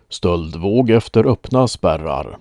Stöldvåg efter öppna spärrar.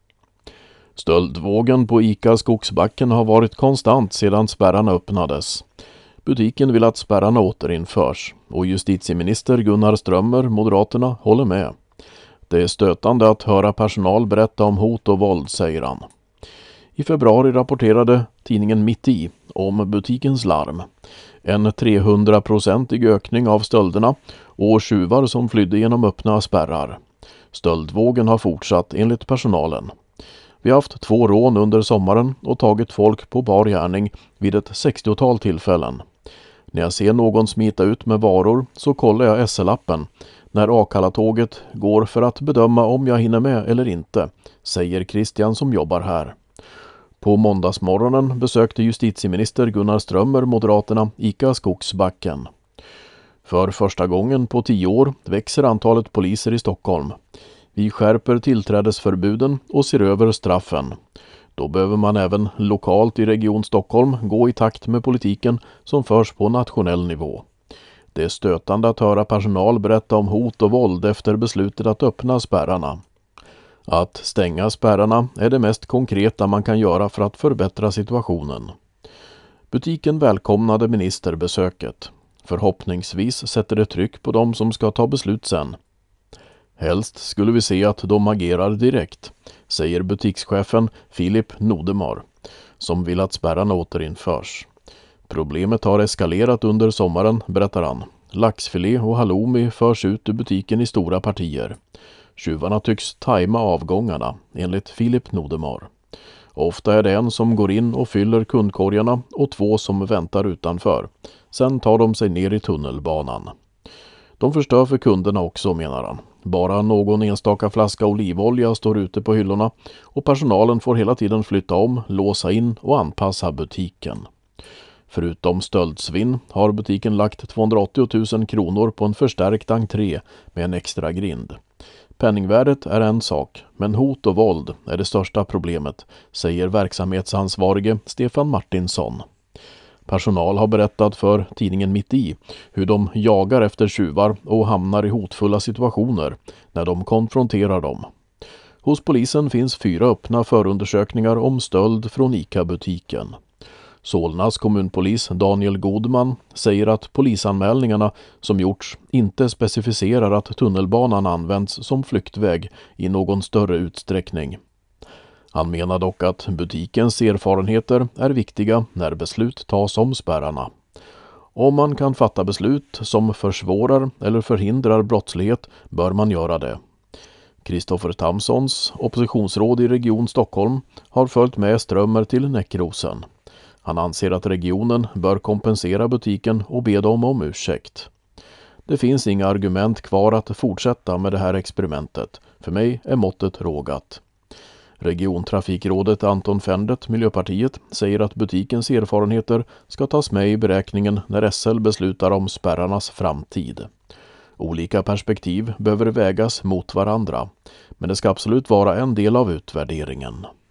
Stöldvågen på ICA Skogsbacken har varit konstant sedan spärrarna öppnades. Butiken vill att spärrarna återinförs och justitieminister Gunnar Strömmer, Moderaterna, håller med. Det är stötande att höra personal berätta om hot och våld, säger han. I februari rapporterade tidningen Mitt i om butikens larm. En 300-procentig ökning av stölderna och tjuvar som flydde genom öppna spärrar. Stöldvågen har fortsatt enligt personalen. Vi har haft 2 rån under sommaren och tagit folk på bar gärning vid ett 60-tal tillfällen. När jag ser någon smita ut med varor så kollar jag SL-appen när Akalla-tåget går för att bedöma om jag hinner med eller inte, säger Christian som jobbar här. På måndagsmorgonen besökte justitieminister Gunnar Strömmer, Moderaterna, ICA Skogsbacken. För första gången på 10 år växer antalet poliser i Stockholm. Vi skärper tillträdesförbuden och ser över straffen. Då behöver man även lokalt i Region Stockholm gå i takt med politiken som förs på nationell nivå. Det är stötande att höra personal berätta om hot och våld efter beslutet att öppna spärrarna. Att stänga spärrarna är det mest konkreta man kan göra för att förbättra situationen. Butiken välkomnade ministerbesöket. Förhoppningsvis sätter det tryck på dem som ska ta beslut sen. Helst skulle vi se att de agerar direkt, säger butikschefen Filip Nodemar, som vill att spärrarna återinförs. Problemet har eskalerat under sommaren, berättar han. Laxfilé och halloumi förs ut ur butiken i stora partier. Tjuvarna tycks tajma avgångarna, enligt Filip Nodemar. Ofta är det en som går in och fyller kundkorgarna och 2 som väntar utanför. Sen tar de sig ner i tunnelbanan. De förstör för kunderna också, menar han. Bara någon enstaka flaska olivolja står ute på hyllorna och personalen får hela tiden flytta om, låsa in och anpassa butiken. Förutom stöldsvinn har butiken lagt 280 000 kronor på en förstärkt entré med en extra grind. Penningvärdet är en sak, men hot och våld är det största problemet, säger verksamhetsansvarige Stefan Martinsson. Personal har berättat för tidningen Mitt i hur de jagar efter tjuvar och hamnar i hotfulla situationer när de konfronterar dem. Hos polisen finns 4 öppna förundersökningar om stöld från ICA-butiken. Solnas kommunpolis Daniel Godman säger att polisanmälningarna som gjorts inte specificerar att tunnelbanan används som flyktväg i någon större utsträckning. Han menar dock att butikens erfarenheter är viktiga när beslut tas om spärrarna. Om man kan fatta beslut som försvårar eller förhindrar brottslighet bör man göra det. Kristoffer Tamsons, oppositionsråd i Region Stockholm, har följt med Strömmer till Näckrosen. Han anser att regionen bör kompensera butiken och be dem om ursäkt. Det finns inga argument kvar att fortsätta med det här experimentet. För mig är måttet rågat. Regiontrafikrådet Anton Fendert, Miljöpartiet, säger att butikens erfarenheter ska tas med i beräkningen när SL beslutar om spärrarnas framtid. Olika perspektiv behöver vägas mot varandra, men det ska absolut vara en del av utvärderingen.